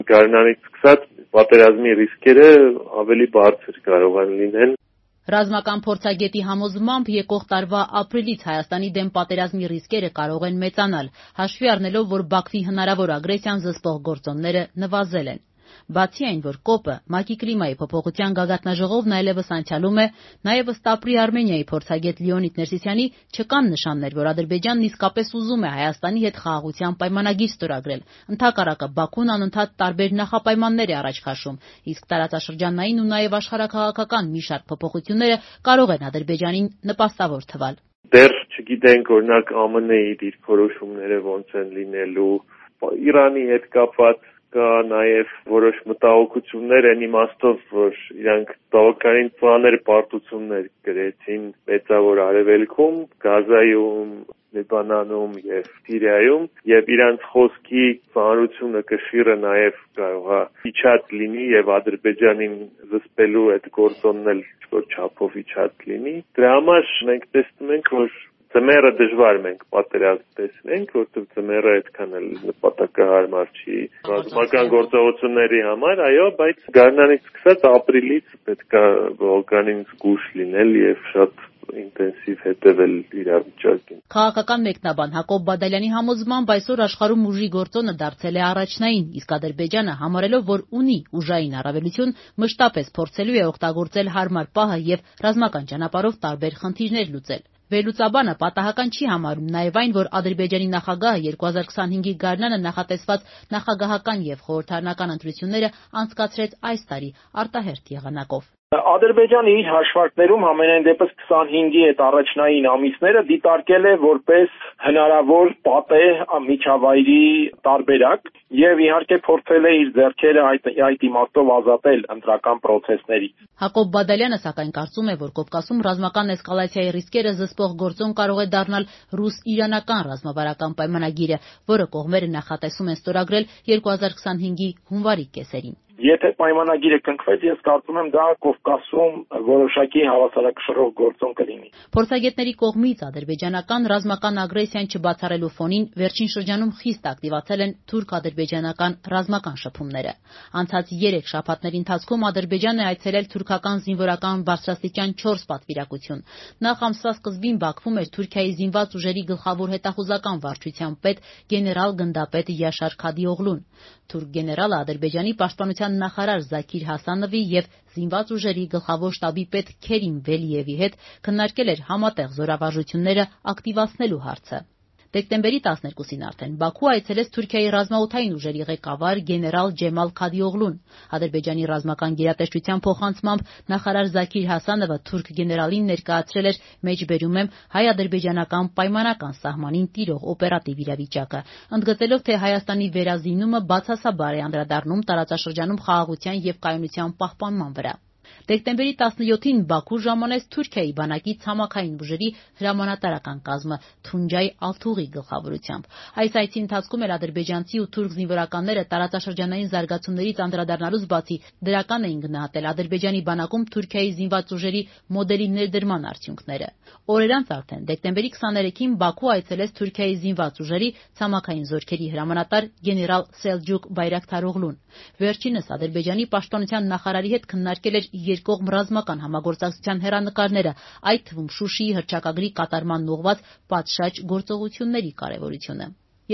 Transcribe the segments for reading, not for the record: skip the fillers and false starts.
Գարնանից սկսած պատերազմի ռիսկերը ավելի բարձր կարող են լինել։ Ռազմական փորձագետի համոզմամբ եկող տարվա ապրիլից Հայաստանի դեմ պատերազմի ռիսկերը կարող են մեծանալ, հաշվի առնելով, որ Բաքվի հնարավոր ագրեսիան զսպող գործոնները նվազել են։ Բացի այն, որ ԿՕՊ-ը ՄԱԿ-ի կլիմայի փոփոխության գագաթնաժողովն այլևս անցյալում է, նաև ըստ ապրի Արմենիայի փորձագետ Լեոնիդ Ներսիսյանի չկան նշաններ, որ Ադրբեջանն իսկապես ուզում է Հայաստանի հետ խաղաղության պայմանագիր ստորագրել։ Ընդհակառակը Բաքուն անընդհատ տարբեր նախապայմաններ է առաջ քաշում, իսկ տարածաշրջանային ու նաև աշխարհաքաղաքական մի շարք փոփոխությունները կարող են Ադրբեջանին նպաստավոր թվալ։ Դեռ չգիտենք, օրինակ ԱՄՆ-ի դիրքորոշումները ոնց են լինելու, Իրանի հետ կապված կա նաև որոշ մտահոգություններ այն իմաստով, որ իրանք բավականին ծանր պարտություններ կրեցին Մեծավոր Արևելքում, Գազայում, Լիբանանում եւ Սիրիայում, եւ իրանց խոսքի ծանրությունը կշիռը նաև կարող է իջած լինի եւ Ադրբեջանին զսպելու այդ գործոնն էլ ինչ-որ չափով իջած լինի։ Դրա համար մենք տեսնում ենք, որ Ձմեռը դժվար մենք պատերազմ տեսնենք, որովհետև ձմեռը այդքան էլ նպատակահարմար չի ռազմական գործողությունների համար, այո, բայց գարնանից սկսած ապրիլից պետք է բավականին զգույշ լինել եւ շատ ինտենսիվ հետևել իրավիճակին։ Քաղաքական մեկնաբան Հակոբ Բադալյանի համոզմամբ այսօր աշխարհում ուժի գործոնը դարձել է առաջնային, իսկ Ադրբեջանը համարելով, որ ունի ուժային առավելություն, մշտապես փորձելու է օգտագործել հարմար պահը եւ ռազմական ճանապարհով տարբեր խնդիրներ լուծել։ Վերլուծաբանը պատահական չի համարում նաև այն, որ Ադրբեջանի նախագահը 2025-ի գարնանը նախատեսված նախագահական եւ խորհրդարանական ընտրությունները անցկացրեց այս տարի արտահերթ եղանակով։ Ադրբեջանը իր հաշվարկներում համենայն դեպս 25-ի այդ առաջնային ամիսները դիտարկել է որպես հնարավոր պատեհ միջավայրի տարբերակ եւ իհարկե փորձել է իր ձեռքերը այդ իմաստով ազատել ընտրական process-ներից։ Հակոբ Բադալյանը սակայն կարծում է, որ Կովկասում ռազմական էսկալացիայի ռիսկերը զսպող գործոն կարող է դառնալ ռուս-իրանական ռազմավարական պայմանագիրը, որը կողմերը նախատեսում են ստորագրել 2025-ի հունվարի կեսերին։ Եթե պայմանագիրը կնքվեց, ես կարծում եմ դա Կովկասում որոշակի հավասարակշռող գործոն կլինի։ Փորձագետների կողմից ադրբեջանական ռազմական ագրեսիան չբացառելու ֆոնին վերջին շրջանում խիստ ակտիվացել են թուրք-ադրբեջանական ռազմական շփումները։ Անցած 3 շաբաթների ընթացքում Ադրբեջանը այցելել թուրքական զինվորական բարձրաստիճան 4 պատվիրակություն։ Նախ ամսվա սկզբին Բաքվում էր Թուրքիայի զինված ուժերի գլխավոր հետախուզական վարչության պետ գեներալ գնդապետ Յաշար Քադիօղլուն։ Թուրք գեներալը Ադրբեջանի պաշտպանության նախարար Զաքիր Հասանովի եւ զինված ուժերի գլխավոր շտաբի պետ Քերիմ Վելիևի հետ քննարկել էր համատեղ զորավարժությունները ակտիվացնելու հարցը։ Դեկտեմբերի 12-ին արդեն Բաքու այցելեց Թուրքիայի ռազմաօդային ուժերի ղեկավար գեներալ Ջեմալ Քադիօղլուն։ Ադրբեջանի ռազմական գերատեսչության փոխանցմամբ նախարար Զաքիր Հասանովը թուրք գեներալին ներկայացրել էր մեջբերում եմ հայ-ադրբեջանական պայմանական սահմանին տիրող օպերատիվ իրավիճակը, ընդգծելով, թե Հայաստանի վերազինումը բացասաբար է անդրադառնում տարածաշրջանում խաղաղության եւ կայունության պահպանման վրա։ Դեկտեմբերի 17-ին Բաքու ժամանեց Թուրքիայի բանակի ցամաքային ուժերի հրամանատարական կազմը Թունջայ Ալթուղի գլխավորությամբ։ Այս այցի ընթացքում էլ ադրբեջանցի ու թուրք զինվորականները տարածաշրջանային զարգացումներից անդրադառնալուց բացի դրական էին գնահատել Ադրբեջանի բանակում Թուրքիայի զինված ուժերի մոդելի ներդրման արդյունքները։ Օրեր անց արդեն դեկտեմբերի 23-ին Բաքու այցելեց Թուրքիայի զինված ուժերի ցամաքային զորքերի հրամանատար գեներալ Սելջուկ Բայրակթարօղլուն։ Վերջինս Ադրբեջանի պաշտպանության նախարարի հետ քննարկել էր երկկողմ ռազմական համագործակցության հեռանկարները, այդ թվում Շուշիի հռչակագրի կատարմանն ուղղված պատշաճ գործողությունների կարևորությունը։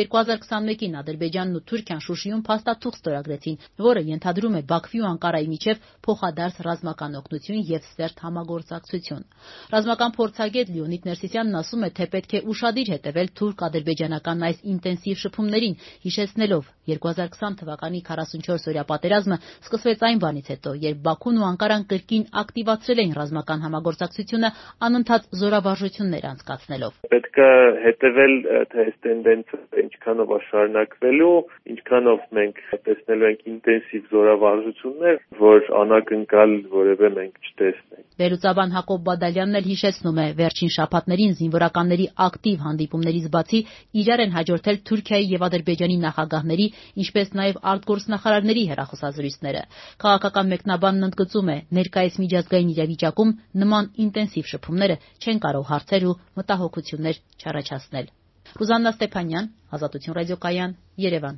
2021-ին Ադրբեջանն ու Թուրքիան Շուշիում փաստաթուղթ ստորագրեցին, որը ենթադրում է Բաքվի ու Անկարայի միջև փոխադարձ ռազմական օգնություն եւ սերտ համագործակցություն։ Ռազմական փորձագետ Լեոնիդ Ներսիսյանն ասում է, թե պետք է ուշադիր հետևել թուրք-ադրբեջանական այս ինտենսիվ շփումներին, հիշեցնելով 2020 թվականի 44-օրյա պատերազմը սկսվեց այն բանից հետո, երբ Բաքուն ու Անկարան կրկին ակտիվացրել էին ռազմական համագործակցությունը անընդհատ զորավարժություններ անցկացնելով։ Պետք է հետևել, թե այս տենդենսը ինչքանով է շարունակվելու, ինչքանով մենք տեսնելու ենք ինտենսիվ զորավարժություններ, որ անակնկալ որևէ մենք չտեսնենք։ Վերլուծաբան Հակոբ Բադալյանն էլ հիշեցնում է, վերջին շաբաթներին զինվորականների ակտիվ հանդիպումներից բացի իրար են հաջորդել Թուրքիայի եւ Ադրբեջանի նախագահների, ինչպես նաեւ արտգործնախարարների հեռախոսազրույցները։ Քաղաքական մեկնաբանն ընդգծում է, ներկայիս միջազգային իրավիճակում նման ինտենսիվ շփումները չեն կարող հարցեր ու մտահոգություններ չառաջացնել։ Ռուզաննա Ստեփանյան, Ազատություն ռադիոկայան, Երևան։